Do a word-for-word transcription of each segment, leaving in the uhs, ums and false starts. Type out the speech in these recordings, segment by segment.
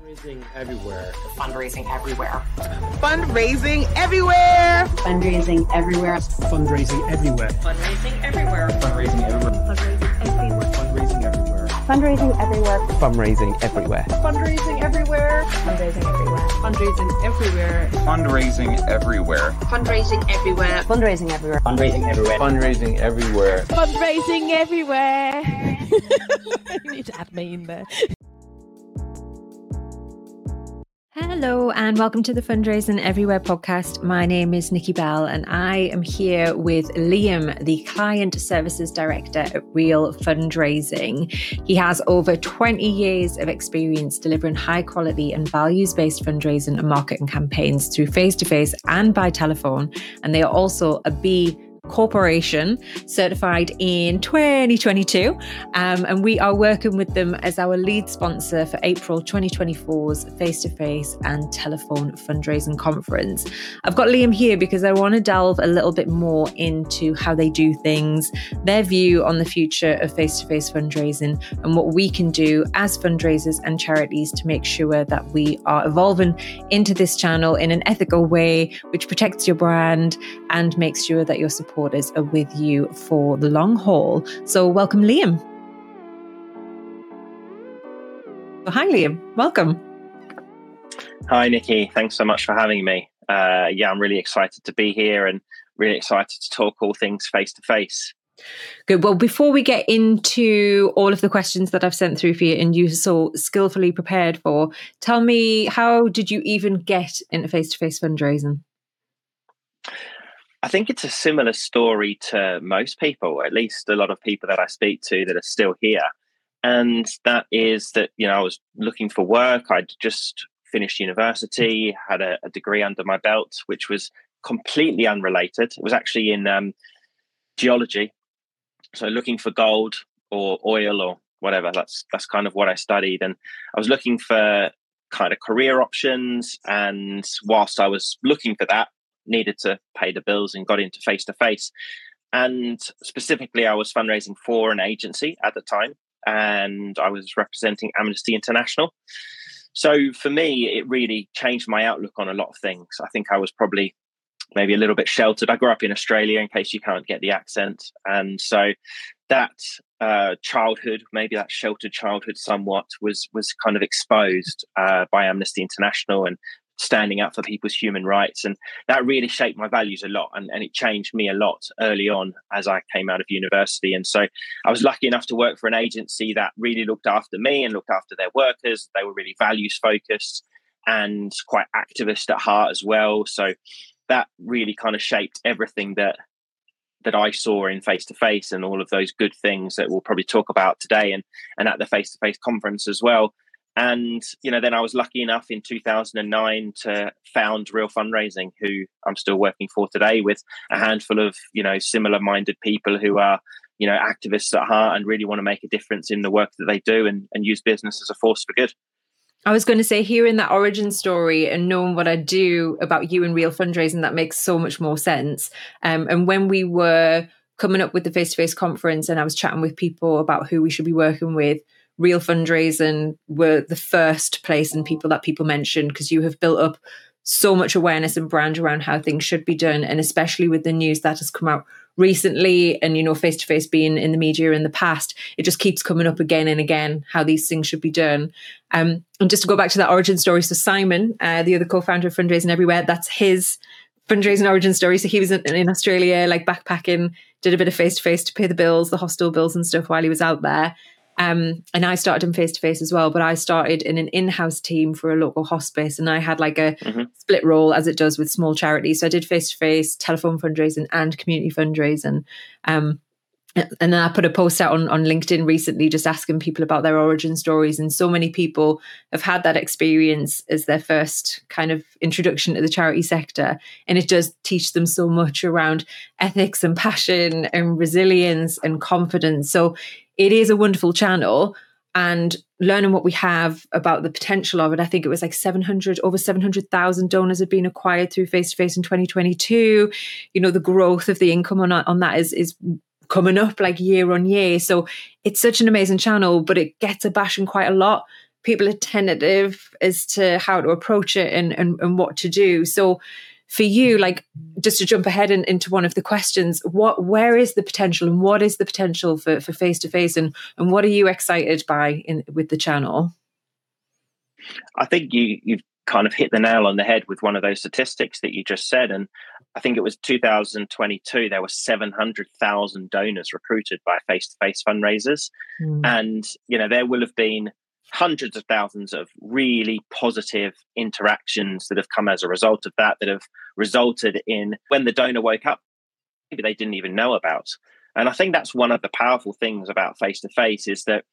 Fundraising everywhere. Fundraising everywhere. Fundraising everywhere. Fundraising everywhere. Fundraising everywhere. Fundraising everywhere. Fundraising everywhere. Fundraising everywhere. Fundraising everywhere. Fundraising everywhere. Fundraising everywhere. Fundraising everywhere. Fundraising everywhere. Fundraising everywhere. Fundraising everywhere. Fundraising everywhere. Fundraising everywhere. Fundraising everywhere. Fundraising everywhere. You need to add me in there. Hello and welcome to the Fundraising Everywhere podcast. My name is Nikki Bell and I am here with Liam, the Client Services Director at Real Fundraising. He has over twenty years of experience delivering high quality and values-based fundraising and marketing campaigns through face-to-face and by telephone. And they are also a B Corporation certified in twenty twenty-two, um, and we are working with them as our lead sponsor for April twenty twenty-four's face-to-face and telephone fundraising conference. I've got Liam here because I want to delve a little bit more into how they do things, their view on the future of face-to-face fundraising, and what we can do as fundraisers and charities to make sure that we are evolving into this channel in an ethical way which protects your brand and makes sure that your supporters are with you for the long haul. So welcome, Liam. Hi, Liam. Welcome. Hi, Nikki. Thanks so much for having me. Uh, yeah, I'm really excited to be here and really excited to talk all things face-to-face. Good. Well, before we get into all of the questions that I've sent through for you and you so skillfully prepared for, tell me, how did you even get into face-to-face fundraising? I think it's a similar story to most people, or at least a lot of people that I speak to that are still here. And that is that, you know, I was looking for work. I'd just finished university, had a, a degree under my belt, which was completely unrelated. It was actually in um, geology. So looking for gold or oil or whatever. That's that's kind of what I studied. And I was looking for kind of career options. And whilst I was looking for that, needed to pay the bills and got into face-to-face. And specifically, I was fundraising for an agency at the time, and I was representing Amnesty International. So for me, it really changed my outlook on a lot of things. I think I was probably maybe a little bit sheltered. I grew up in Australia, in case you can't get the accent. And so that uh, childhood, maybe that sheltered childhood somewhat, was was kind of exposed uh, by Amnesty International and standing up for people's human rights. And that really shaped my values a lot. And, and it changed me a lot early on as I came out of university. And so I was lucky enough to work for an agency that really looked after me and looked after their workers. They were really values focused and quite activist at heart as well. So that really kind of shaped everything that that I saw in face-to-face and all of those good things that we'll probably talk about today and, and at the face-to-face conference as well. And, you know, then I was lucky enough in two thousand nine to found Real Fundraising, who I'm still working for today, with a handful of, you know, similar minded people who are, you know, activists at heart and really want to make a difference in the work that they do and, and use business as a force for good. I was going to say, hearing that origin story and knowing what I do about you and Real Fundraising, that makes so much more sense. Um, and when we were coming up with the face-to-face conference and I was chatting with people about who we should be working with, Real Fundraising were the first place and people that people mentioned, because you have built up so much awareness and brand around how things should be done. And especially with the news that has come out recently and, you know, face-to-face being in the media in the past, it just keeps coming up again and again, how these things should be done. Um, and just to go back to that origin story. So Simon, uh, the other co-founder of Fundraising Everywhere, that's his fundraising origin story. So he was in, in Australia, like backpacking, did a bit of face-to-face to pay the bills, the hostel bills and stuff while he was out there. Um, and I started in face-to-face as well, but I started in an in-house team for a local hospice, and I had like a mm-hmm. split role as it does with small charities. So I did face-to-face, telephone fundraising and community fundraising. Um, and then I put a post out on, on LinkedIn recently just asking people about their origin stories. And so many people have had that experience as their first kind of introduction to the charity sector. And it does teach them so much around ethics and passion and resilience and confidence. So it is a wonderful channel, and learning what we have about the potential of it. I think it was like seven hundred, over seven hundred thousand donors have been acquired through face-to-face in twenty twenty-two. You know, the growth of the income on, on that is, is coming up like year on year. So it's such an amazing channel, but it gets a bashing quite a lot people are tentative as to how to approach it and, and, and what to do. So for you, like, just to jump ahead in, into one of the questions, what, where is the potential and what is the potential for, for face-to-face, and, and what are you excited by in, with the channel? I think you, you've kind of hit the nail on the head with one of those statistics that you just said. And I think it was two thousand twenty-two, there were seven hundred thousand donors recruited by face-to-face fundraisers. Mm. And, you know, there will have been hundreds of thousands of really positive interactions that have come as a result of that, that have resulted in when the donor woke up, maybe they didn't even know about. And I think that's one of the powerful things about face-to-face, is that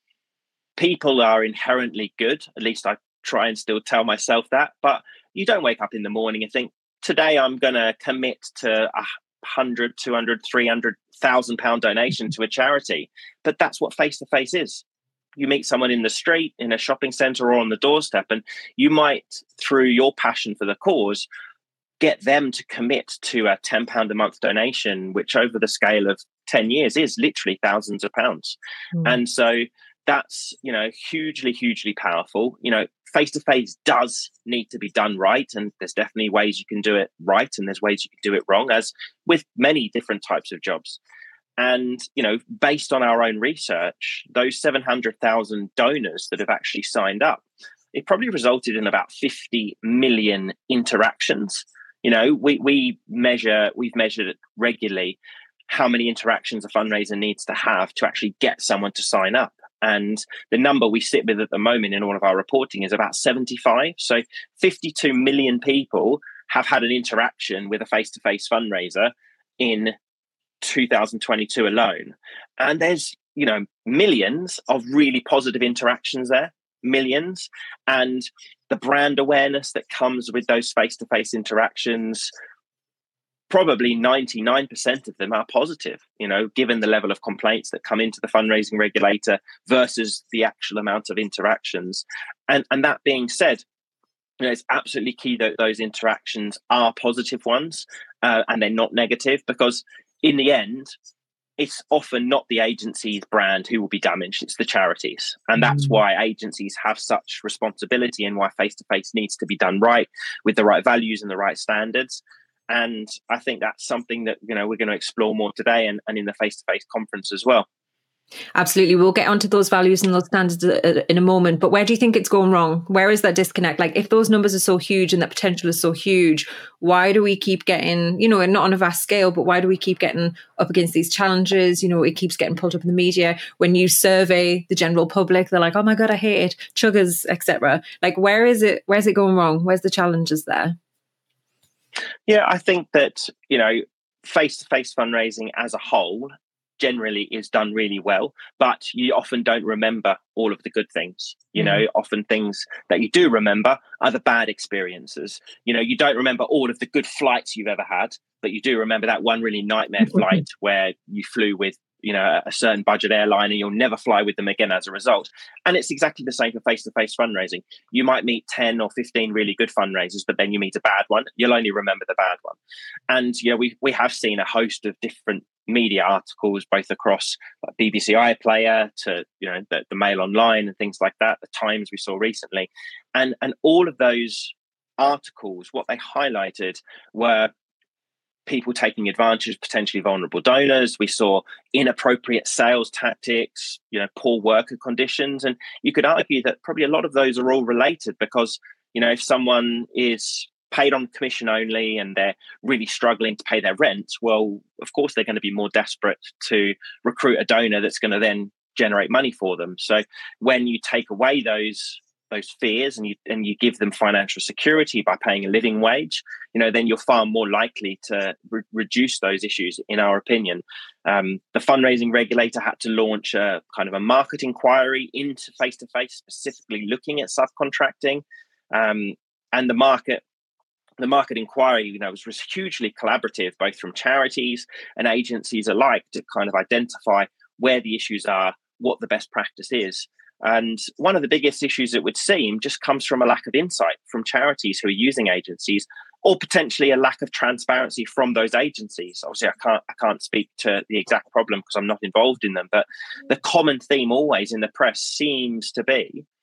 people are inherently good. At least I try and still tell myself that. But you don't wake up in the morning and think, today I'm going to commit to a hundred, two hundred, three hundred thousand pound donation to a charity. But that's what face-to-face is. You meet someone in the street, in a shopping centre, or on the doorstep, and you might, through your passion for the cause, get them to commit to a ten pound a month donation, which over the scale of ten years is literally thousands of pounds. Mm. And so that's, you know, hugely, hugely powerful. You know, face-to-face does need to be done right, and there's definitely ways you can do it right, and there's ways you can do it wrong, as with many different types of jobs. And, you know, based on our own research, those seven hundred thousand donors that have actually signed up, it probably resulted in about fifty million interactions. You know, we we measure, we've measured it regularly, how many interactions a fundraiser needs to have to actually get someone to sign up. And the number we sit with at the moment in all of our reporting is about seventy-five. So fifty-two million people have had an interaction with a face-to-face fundraiser in two thousand twenty-two alone. And there's, you know, millions of really positive interactions there, millions. And the brand awareness that comes with those face-to-face interactions, probably ninety-nine percent of them are positive, you know, given the level of complaints that come into the fundraising regulator versus the actual amount of interactions. And, and that being said, you know, it's absolutely key that those interactions are positive ones, uh, and they're not negative, because in the end, it's often not the agency's brand who will be damaged, it's the charities. And that's mm. why agencies have such responsibility, and why face-to-face needs to be done right, with the right values and the right standards. And I think that's something that, you know, we're going to explore more today, and, and in the face-to-face conference as well. Absolutely. We'll get onto those values and those standards in a moment. But where do you think it's going wrong? Where is that disconnect? Like, if those numbers are so huge and that potential is so huge, why do we keep getting, you know, and not on a vast scale, but why do we keep getting up against these challenges? You know, it keeps getting pulled up in the media. When you survey the general public, they're like, oh my God, I hate it, chuggers, et cetera. Like, where is it? Where's it going wrong? Where's the challenges there? Yeah, I think that, you know, face-to-face fundraising as a whole generally is done really well, but you often don't remember all of the good things. You know, mm. often things that you do remember are the bad experiences. You know, you don't remember all of the good flights you've ever had, but you do remember that one really nightmare flight where you flew with, you know, a certain budget airline, and you'll never fly with them again as a result. And it's exactly the same for face-to-face fundraising. You might meet ten or fifteen really good fundraisers, but then you meet a bad one. You'll only remember the bad one. And, you know, we we have seen a host of different media articles, both across like B B C iPlayer to, you know, the, the Mail Online and things like that, the Times we saw recently. And, and all of those articles, what they highlighted were people taking advantage of potentially vulnerable donors. We saw inappropriate sales tactics, you know, poor worker conditions. And you could argue that probably a lot of those are all related, because, you know, if someone is paid on commission only and they're really struggling to pay their rent, well, of course, they're going to be more desperate to recruit a donor that's going to then generate money for them. So when you take away those those fears and you and you give them financial security by paying a living wage, you know, then you're far more likely to re- reduce those issues, in our opinion. Um, the fundraising regulator had to launch a kind of a market inquiry into face-to-face, specifically looking at subcontracting. Um, and the market The market inquiry, you know, was, was hugely collaborative, both from charities and agencies alike, to kind of identify where the issues are, what the best practice is. And one of the biggest issues, it would seem, just comes from a lack of insight from charities who are using agencies, or potentially a lack of transparency from those agencies. Obviously, I can't I can't speak to the exact problem because I'm not involved in them. But the common theme always in the press seems to be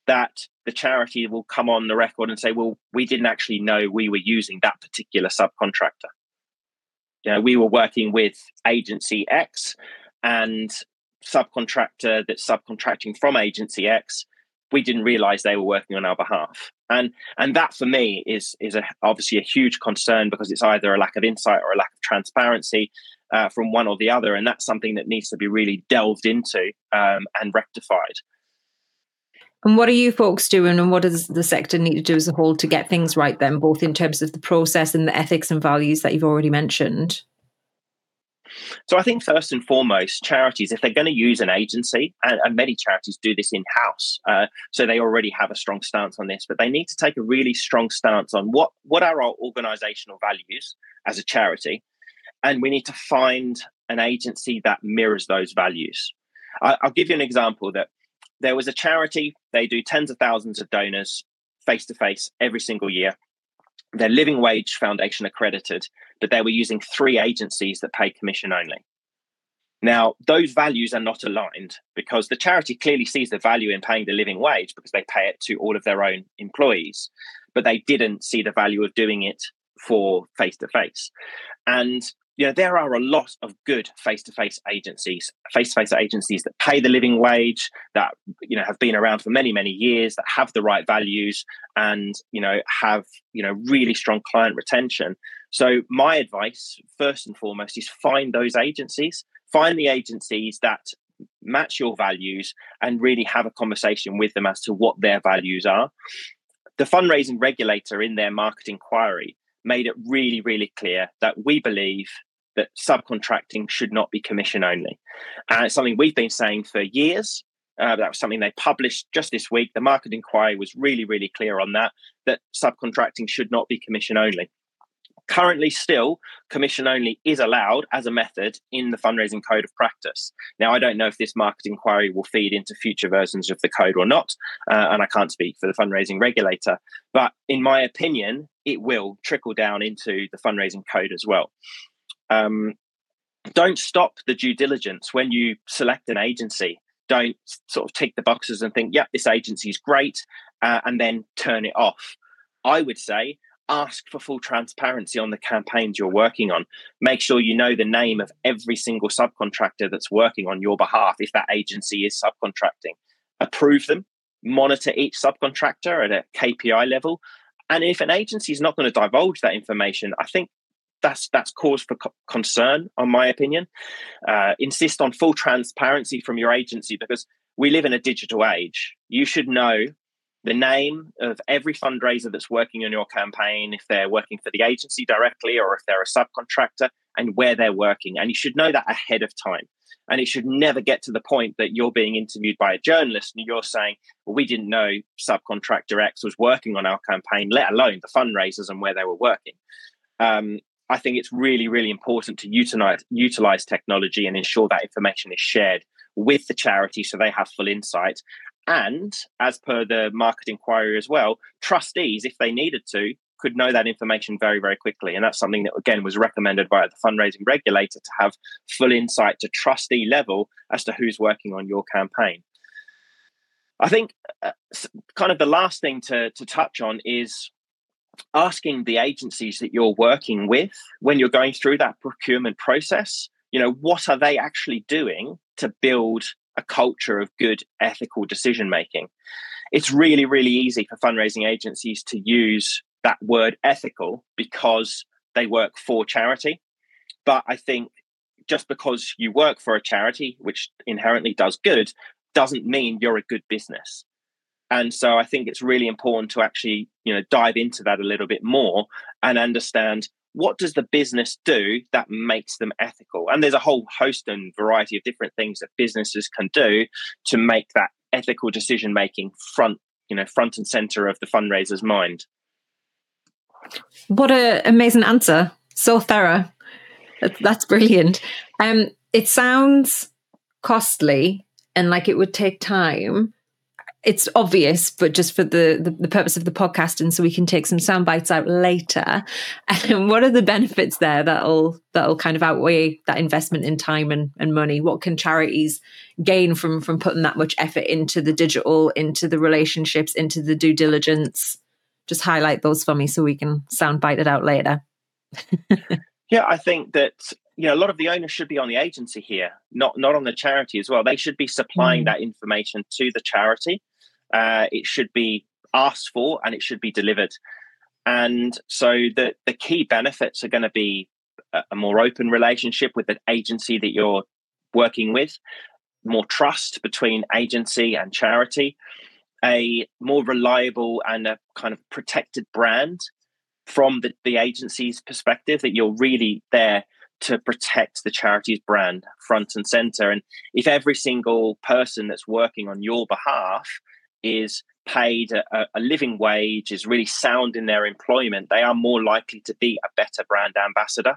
that the charity will come on the record and say, well, we didn't actually know we were using that particular subcontractor. You know, we were working with agency X, and subcontractor that's subcontracting from agency X, we didn't realize they were working on our behalf. And and that for me is is a, obviously a huge concern, because it's either a lack of insight or a lack of transparency uh, from one or the other. And that's something that needs to be really delved into um, and rectified. And what are you folks doing, and what does the sector need to do as a whole to get things right then, both in terms of the process and the ethics and values that you've already mentioned? So I think first and foremost, charities, if they're going to use an agency, and, and many charities do this in-house, uh, so they already have a strong stance on this, but they need to take a really strong stance on what, what are our organisational values as a charity, and we need to find an agency that mirrors those values. I, I'll give you an example. That there was a charity, they do tens of thousands of donors face-to-face every single year. They're Living Wage Foundation accredited, but they were using three agencies that pay commission only. Now, those values are not aligned, because the charity clearly sees the value in paying the living wage because they pay it to all of their own employees, but they didn't see the value of doing it for face-to-face. And you know, there are a lot of good face-to-face agencies, face-to-face agencies that pay the living wage, that, you know, have been around for many, many years, that have the right values and, you know, have, you know, really strong client retention. So my advice, first and foremost, is find those agencies, find the agencies that match your values, and really have a conversation with them as to what their values are. The fundraising regulator, in their market inquiry, made it really, really clear that we believe that subcontracting should not be commission only. And it's something we've been saying for years. Uh, that was something they published just this week. The market inquiry was really, really clear on that, that subcontracting should not be commission only. Currently, still, commission only is allowed as a method in the fundraising code of practice. Now, I don't know if this market inquiry will feed into future versions of the code or not, uh, and I can't speak for the fundraising regulator. But in my opinion, it will trickle down into the fundraising code as well. Um, don't stop the due diligence when you select an agency. Don't sort of tick the boxes and think, yeah, this agency is great, uh, and then turn it off. I would say, ask for full transparency on the campaigns you're working on. Make sure you know the name of every single subcontractor that's working on your behalf if that agency is subcontracting. Approve them, monitor each subcontractor at a K P I level. And if an agency is not going to divulge that information, I think that's that's cause for co- concern, in my opinion. Uh, insist on full transparency from your agency, because we live in a digital age. You should know the name of every fundraiser that's working on your campaign, if they're working for the agency directly or if they're a subcontractor, and where they're working. And you should know that ahead of time. And it should never get to the point that you're being interviewed by a journalist and you're saying, well, we didn't know subcontractor X was working on our campaign, let alone the fundraisers and where they were working. Um, I think it's really, really important to utilize, utilize technology and ensure that information is shared with the charity so they have full insight. And as per the market inquiry as well, trustees, if they needed to, could know that information very, very quickly. And that's something that, again, was recommended by the fundraising regulator, to have full insight to trustee level as to who's working on your campaign. I think uh, kind of the last thing to, to touch on is asking the agencies that you're working with, when you're going through that procurement process, you know, what are they actually doing to build a culture of good ethical decision making? It's really, really easy for fundraising agencies to use that word ethical because they work for charity. But I think just because you work for a charity, which inherently does good, doesn't mean you're a good business. And so I think it's really important to actually, you know, dive into that a little bit more and understand, what does the business do that makes them ethical? And there's a whole host and variety of different things that businesses can do to make that ethical decision making front, you know, front and center of the fundraiser's mind. What an amazing answer. So thorough. That's brilliant. Um, it sounds costly and like it would take time. it's obvious, but just for the, the, the purpose of the podcast, and so we can take some sound bites out later. And what are the benefits there that'll that'll kind of outweigh that investment in time and, and money? What can charities gain from from putting that much effort into the digital, into the relationships, into the due diligence? Just highlight those for me so we can sound bite it out later. Yeah, I think that, you know, a lot of the onus should be on the agency here, not not on the charity as well. They should be supplying mm. that information to the charity. Uh, it should be asked for and it should be delivered. And so the, the key benefits are going to be a, a more open relationship with the agency that you're working with, more trust between agency and charity, a more reliable and a kind of protected brand from the, the agency's perspective, that you're really there to protect the charity's brand front and center. And if every single person that's working on your behalf is paid a, a living wage, is really sound in their employment, they are more likely to be a better brand ambassador.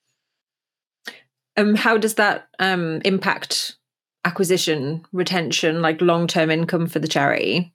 Um, how does that um, impact acquisition, retention, like long-term income for the charity?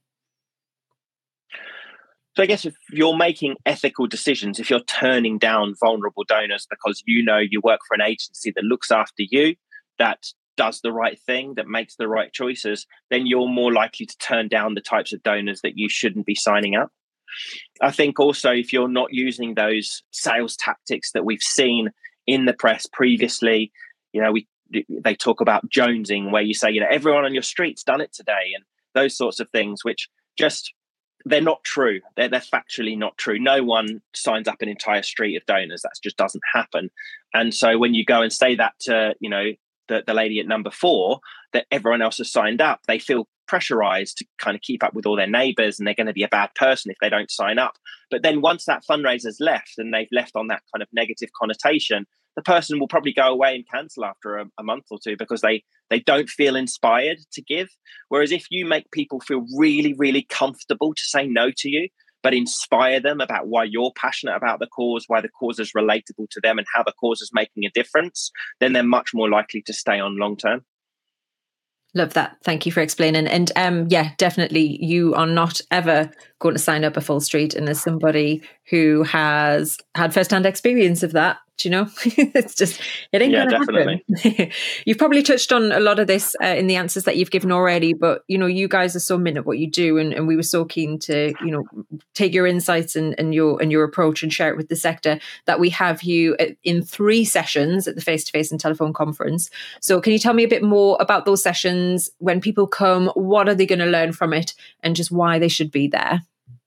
So I guess if you're making ethical decisions, if you're turning down vulnerable donors because you know you work for an agency that looks after you, that does the right thing, that makes the right choices, then you're more likely to turn down the types of donors that you shouldn't be signing up. I think also if you're not using those sales tactics that we've seen in the press previously, you know, we they talk about jonesing, where you say, you know, everyone on your street's done it today, and those sorts of things, which just, they're not true. They're, they're factually not true. No one signs up an entire street of donors. That just doesn't happen. And so when you go and say that to, you know, the, the lady at number four, that everyone else has signed up, they feel pressurized to kind of keep up with all their neighbors, and they're going to be a bad person if they don't sign up. But then once that fundraiser's left and they've left on that kind of negative connotation, the person will probably go away and cancel after a, a month or two because they they don't feel inspired to give. Whereas if you make people feel really, really comfortable to say no to you, but inspire them about why you're passionate about the cause, why the cause is relatable to them, and how the cause is making a difference, then they're much more likely to stay on long term. Love that. Thank you for explaining. And um, yeah, definitely, you are not ever going to sign up a full street. And as somebody who has had firsthand experience of that, do you know, it's just, it ain't yeah, going to definitely. happen. You've probably touched on a lot of this uh, in the answers that you've given already, but, you know, you guys are so mint at what you do. And, and we were so keen to, you know, take your insights and, and your and your approach and share it with the sector, that we have you in three sessions at the face-to-face and telephone conference. So can you tell me a bit more about those sessions? When people come, what are they going to learn from it, and just why they should be there?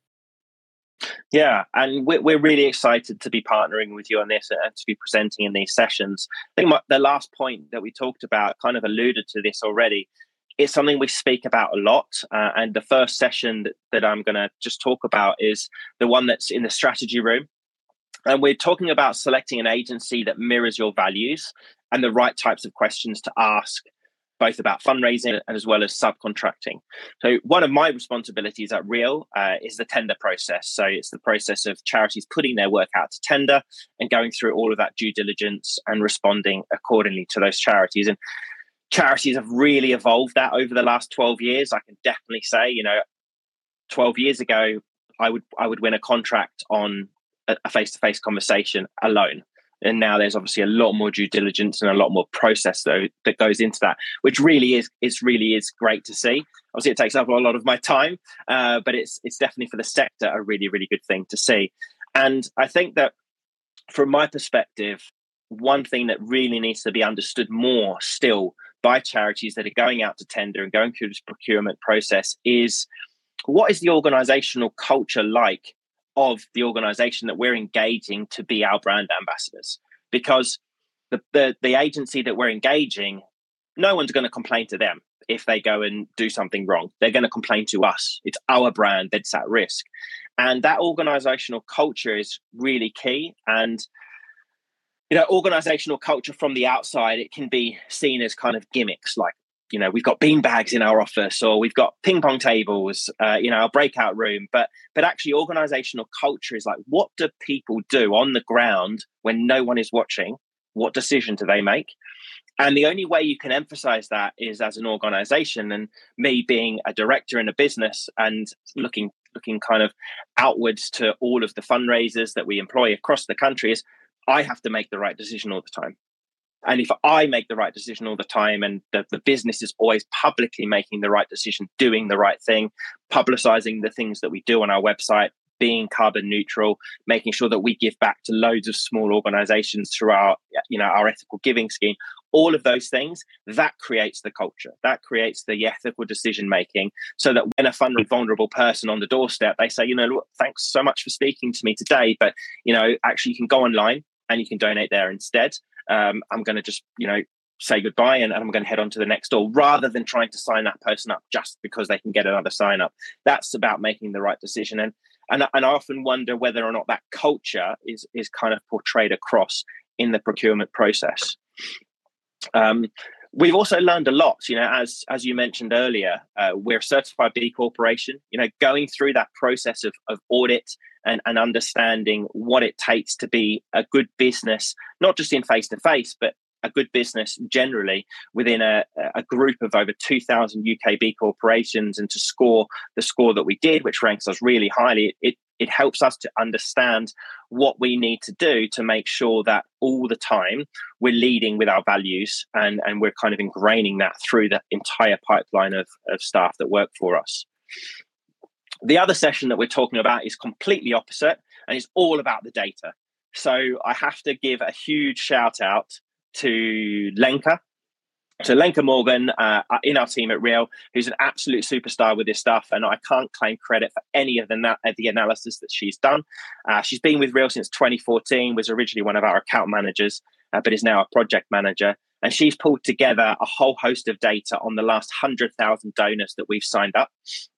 Yeah, and we're, we're really excited to be partnering with you on this and to be presenting in these sessions. I think my, the last point that we talked about kind of alluded to this already. It's something we speak about a lot. Uh, and the first session that, that I'm going to just talk about is the one that's in the strategy room. And we're talking about selecting an agency that mirrors your values and the right types of questions to ask, both about fundraising and as well as subcontracting. So one of my responsibilities at Real uh, is the tender process. So it's the process of charities putting their work out to tender and going through all of that due diligence and responding accordingly to those charities. And charities have really evolved that over the last twelve years. I can definitely say, you know, twelve years ago, I would I would win a contract on a, a face-to-face conversation alone. And now there's obviously a lot more due diligence and a lot more process though that goes into that, which really is it's really is great to see. Obviously, it takes up a lot of my time, uh, but it's it's definitely for the sector a really, really good thing to see. And I think that from my perspective, one thing that really needs to be understood more still by charities that are going out to tender and going through this procurement process is, what is the organizational culture like of the organization that we're engaging to be our brand ambassadors? Because the, the the agency that we're engaging, no one's going to complain to them if they go and do something wrong. They're going to complain to us. It's our brand that's at risk. And that organizational culture is really key. And, you know, organizational culture from the outside, it can be seen as kind of gimmicks, like, you know, we've got bean bags in our office, or we've got ping pong tables, uh, you know, our breakout room. But but actually, organizational culture is like, what do people do on the ground when no one is watching? What decision do they make? And the only way you can emphasize that is as an organization. And me being a director in a business and looking looking kind of outwards to all of the fundraisers that we employ across the country is I have to make the right decision all the time. And if I make the right decision all the time and the, the business is always publicly making the right decision, doing the right thing, publicizing the things that we do on our website, being carbon neutral, making sure that we give back to loads of small organizations through our, you know, our ethical giving scheme, all of those things, that creates the culture, that creates the ethical decision making, so that when a fund vulnerable person on the doorstep, they say, you know, look, thanks so much for speaking to me today, but, you know, actually you can go online and you can donate there instead. Um, I'm going to just, you know, say goodbye and, and I'm going to head on to the next door, rather than trying to sign that person up just because they can get another sign up. That's about making the right decision. And and, and I often wonder whether or not that culture is is kind of portrayed across in the procurement process. Um, we've also learned a lot, you know, as as you mentioned earlier, uh, we're a certified B Corporation, you know, going through that process of, of audit and, and understanding what it takes to be a good business, not just in face-to-face, but a good business generally within a, a group of over two thousand U K B corporations, and to score the score that we did, which ranks us really highly, it, it helps us to understand what we need to do to make sure that all the time we're leading with our values, and, and we're kind of ingraining that through the entire pipeline of, of staff that work for us. The other session that we're talking about is completely opposite, and it's all about the data. So I have to give a huge shout out to Lenka. So Lenka Morgan uh, in our team at Real, who's an absolute superstar with this stuff, and I can't claim credit for any of the, na- the analysis that she's done. Uh, she's been with Real since twenty fourteen, was originally one of our account managers, uh, but is now a project manager. And she's pulled together a whole host of data on the last one hundred thousand donors that we've signed up.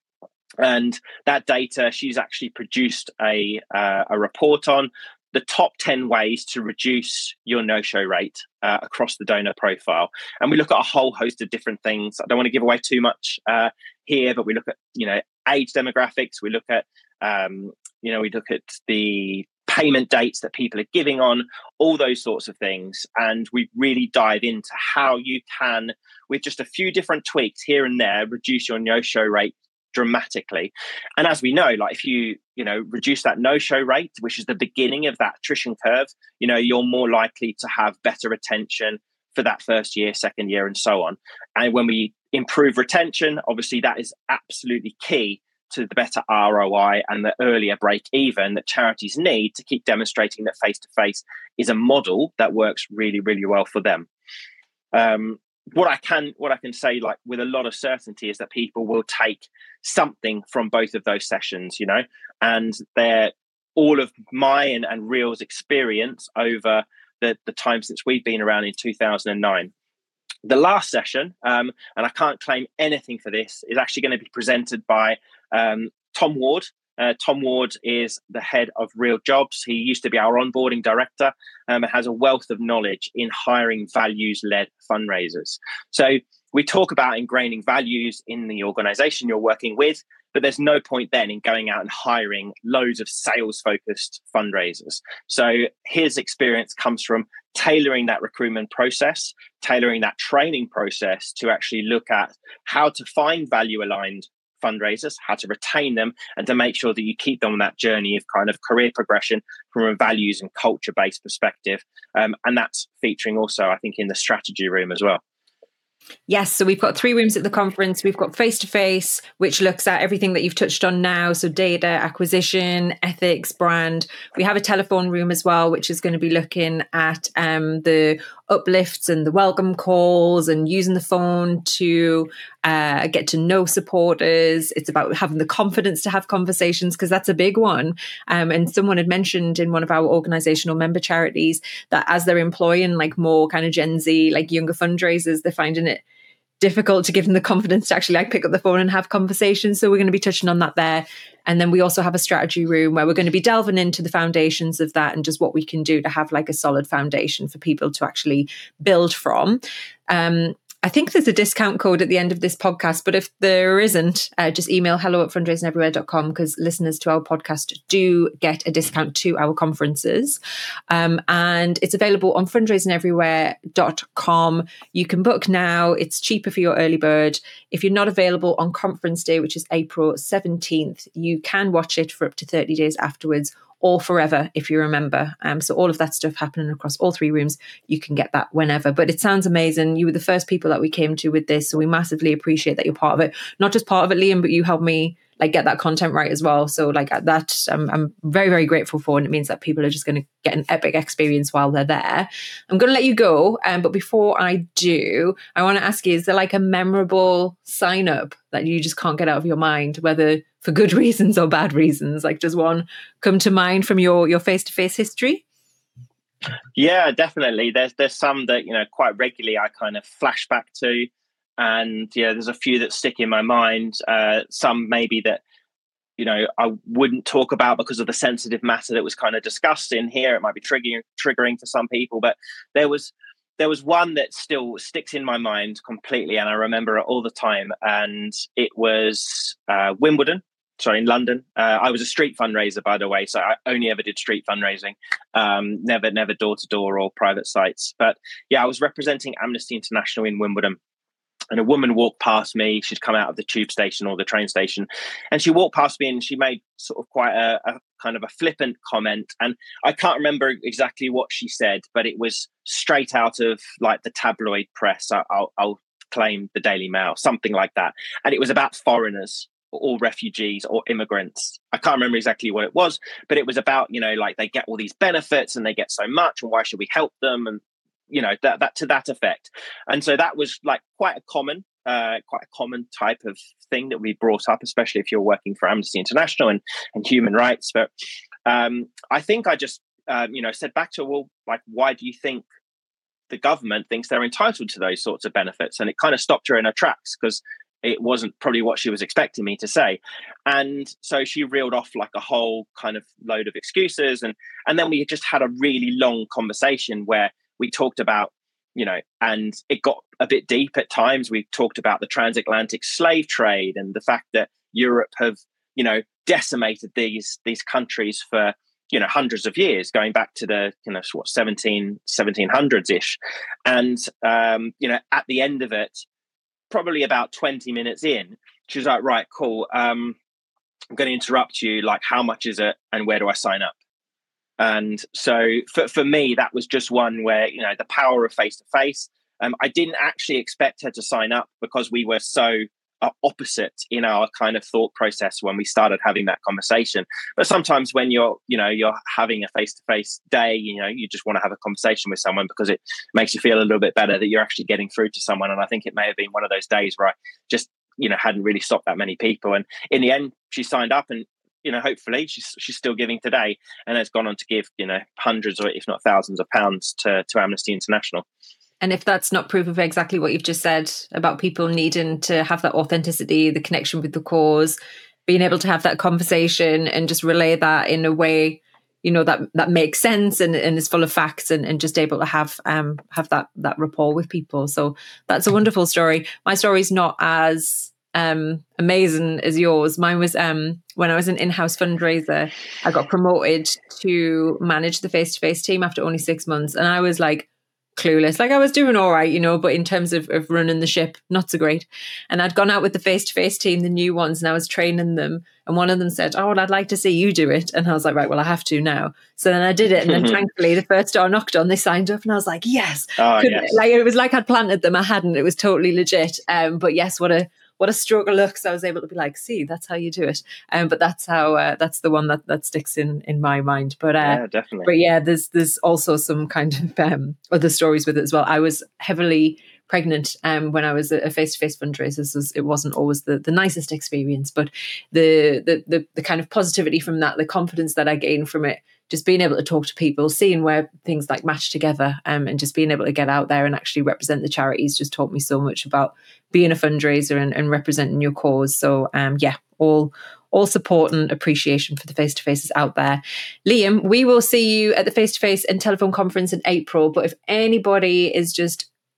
And that data, she's actually produced a, uh, a report on the top ten ways to reduce your no-show rate uh, across the donor profile. And we look at a whole host of different things. I don't want to give away too much uh, here, but we look at, you know, age demographics. We look at, um, you know, we look at the payment dates that people are giving on, all those sorts of things. And we really dive into how you can, with just a few different tweaks here and there, reduce your no-show rate dramatically. And as we know, like if you, you know, reduce that no-show rate, which is the beginning of that attrition curve, you know, you're more likely to have better retention for that first year, second year, and so on. And when we improve retention, obviously that is absolutely key to the better R O I and the earlier break even that charities need to keep demonstrating that face-to-face is a model that works really, really well for them. Um, What I can what I can say, like with a lot of certainty, is that people will take something from both of those sessions, you know, and they're all of my and, and Real's experience over the, the time since we've been around in two thousand nine. The last session, um, and I can't claim anything for this, is actually going to be presented by um, Tom Ward. Uh, Tom Ward is the head of Real Jobs. He used to be our onboarding director um, and has a wealth of knowledge in hiring values-led fundraisers. So we talk about ingraining values in the organization you're working with, but there's no point then in going out and hiring loads of sales-focused fundraisers. So his experience comes from tailoring that recruitment process, tailoring that training process to actually look at how to find value-aligned fundraisers, how to retain them, and to make sure that you keep them on that journey of kind of career progression from a values and culture-based perspective. Um, and that's featuring also, I think, in the strategy room as well. Yes, so we've got three rooms at the conference. We've got face-to-face, which looks at everything that you've touched on now. So data, acquisition, ethics, brand. We have a telephone room as well, which is going to be looking at um, the uplifts and the welcome calls and using the phone to uh, get to know supporters. It's about having the confidence to have conversations, because that's a big one. Um, and someone had mentioned in one of our organizational member charities that as they're employing like more kind of Gen Z, like younger fundraisers, they're finding it difficult to give them the confidence to actually like pick up the phone and have conversations. So we're going to be touching on that there. And then we also have a strategy room where we're going to be delving into the foundations of that and just what we can do to have like a solid foundation for people to actually build from. Um, I think there's a discount code at the end of this podcast, but if there isn't, uh, just email hello at fundraising everywhere dot com, because listeners to our podcast do get a discount to our conferences. Um, and it's available on fundraising everywhere dot com. You can book now. It's cheaper for your early bird. If you're not available on conference day, which is April seventeenth, you can watch it for up to thirty days afterwards, or forever if you remember. Um, so all of that stuff happening across all three rooms, you can get that whenever. But it sounds amazing. You were the first people that we came to with this, so we massively appreciate that you're part of it. Not just part of it, Liam, but you helped me like get that content right as well. So like that, I'm, I'm very, very grateful for, and it means that people are just going to get an epic experience while they're there. I'm going to let you go, um, but before I do, I want to ask you, is there like a memorable sign up that you just can't get out of your mind, whether for good reasons or bad reasons? Like, does one come to mind from your your face-to-face history? Yeah, definitely. There's there's some that, you know, quite regularly I kind of flash back to. And yeah, there's a few that stick in my mind. Uh, some maybe that, you know, I wouldn't talk about because of the sensitive matter that was kind of discussed in here. It might be triggering triggering for some people, but there was there was one that still sticks in my mind completely, and I remember it all the time. And it was uh, Wimbledon. Sorry, in London. Uh, I was a street fundraiser, by the way, so I only ever did street fundraising, um, never, never door to door or private sites. But yeah, I was representing Amnesty International in Wimbledon. And a woman walked past me. She'd come out of the tube station or the train station, and she walked past me and she made sort of quite a, a kind of a flippant comment. And I can't remember exactly what she said, but it was straight out of like the tabloid press. I, I'll, I'll claim the Daily Mail, something like that. And it was about foreigners or refugees or immigrants. I can't remember exactly what it was, but it was about, you know, like they get all these benefits and they get so much, and why should we help them? And you know, that that to that effect. And so that was like quite a common, uh, quite a common type of thing that we brought up, especially if you're working for Amnesty International and, and human rights. But um, I think I just, um, you know, said back to her, well, like, why do you think the government thinks they're entitled to those sorts of benefits? And it kind of stopped her in her tracks, because it wasn't probably what she was expecting me to say. And so she reeled off like a whole kind of load of excuses. And, and then we just had a really long conversation where we talked about, you know, and it got a bit deep at times. We talked about the transatlantic slave trade and the fact that Europe have, you know, decimated these these countries for, you know, hundreds of years, going back to the, you know, what, seventeen, seventeen hundreds ish. And, um, you know, at the end of it, probably about twenty minutes in, she was like, right, cool. Um, I'm going to interrupt you. Like, how much is it and where do I sign up? And so for, for me, that was just one where, you know, the power of face-to-face. Um, I didn't actually expect her to sign up because we were so uh, opposite in our kind of thought process when we started having that conversation. But sometimes when you're, you know, you're having a face-to-face day, you know, you just want to have a conversation with someone because it makes you feel a little bit better that you're actually getting through to someone. And I think it may have been one of those days where I just, you know, hadn't really stopped that many people. And in the end, she signed up, and you know, hopefully she's she's still giving today, and has gone on to give, you know, hundreds or if not thousands of pounds to, to Amnesty International. And if that's not proof of exactly what you've just said about people needing to have that authenticity, the connection with the cause, being able to have that conversation and just relay that in a way, you know, that that makes sense and, and is full of facts, and, and just able to have um have that that rapport with people. So that's a wonderful story. My story's not as um amazing as yours. Mine was um when I was an in-house fundraiser, I got promoted to manage the face-to-face team after only six months, and I was like clueless. Like, I was doing all right, you know, but in terms of, of running the ship, not so great. And I'd gone out with the face-to-face team, the new ones, and I was training them, and one of them said, oh, well, I'd like to see you do it. And I was like, right, well, I have to now. So then I did it, and then thankfully the first door knocked on, they signed up, and I was like, yes. Oh, yes. Like, it was like I'd planted them. I hadn't. It was totally legit. Um, but yes, what a What a struggle looks. I was able to be like, see, that's how you do it. Um, but that's how, uh, that's the one that, that sticks in, in my mind. But, uh, yeah, definitely. But yeah, there's, there's also some kind of, um, other stories with it as well. I was heavily pregnant, um, when I was a face-to-face fundraiser. So it wasn't always the, the nicest experience, but the, the, the, the kind of positivity from that, the confidence that I gained from it, just being able to talk to people, seeing where things like match together, um, and just being able to get out there and actually represent the charities just taught me so much about being a fundraiser and, and representing your cause. So um, yeah, all all support and appreciation for the face-to-faces out there. Liam, we will see you at the face-to-face and telephone conference in April. But if anybody is just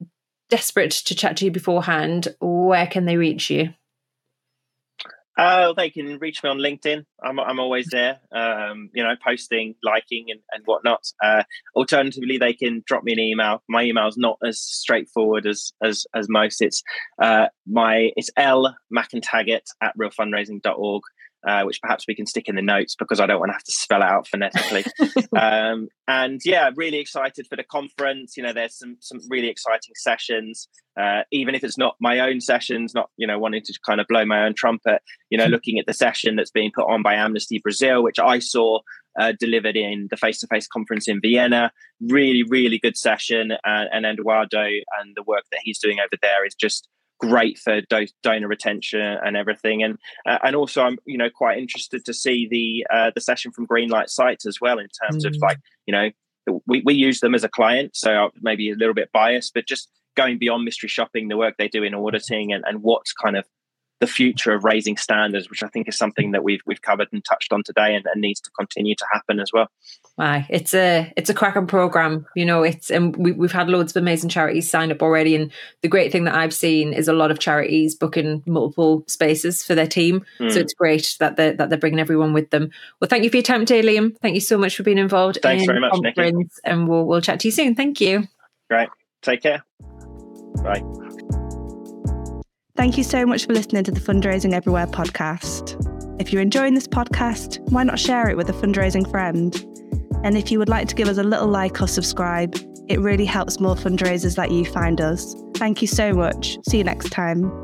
desperate to chat to you beforehand, where can they reach you? Uh, they can reach me on LinkedIn. I'm I'm always there, um, you know, posting, liking, and, and whatnot. Uh, alternatively, they can drop me an email. My email is not as straightforward as as as most. It's uh, my it's L McIntaggart at real fundraising dot org. Uh, which perhaps we can stick in the notes because I don't want to have to spell it out phonetically. um, and yeah, really excited for the conference. You know, there's some some really exciting sessions, uh, even if it's not my own sessions, not, you know, wanting to kind of blow my own trumpet, you know, looking at the session that's being put on by Amnesty Brazil, which I saw uh, delivered in the face-to-face conference in Vienna. Really, really good session. And, and Eduardo and the work that he's doing over there is just great for do- donor retention and everything, and uh, and also I'm you know quite interested to see the uh, the session from Greenlight Sites as well, in terms mm. of like you know we we use them as a client, so maybe a little bit biased, but just going beyond mystery shopping, the work they do in auditing, and and what's kind of the future of raising standards, which I think is something that we've we've covered and touched on today, and, and needs to continue to happen as well. Aye, it's a it's a cracking program. You know, it's and we, we've had loads of amazing charities sign up already. And the great thing that I've seen is a lot of charities booking multiple spaces for their team. Mm. So it's great that they're that they're bringing everyone with them. Well, thank you for your time today, Liam. Thank you so much for being involved. Thanks in very much, Nikki. And we'll we'll chat to you soon. Thank you. Great. Take care. Bye. Thank you so much for listening to the Fundraising Everywhere podcast. If you're enjoying this podcast, why not share it with a fundraising friend? And if you would like to give us a little like or subscribe, it really helps more fundraisers like you find us. Thank you so much. See you next time.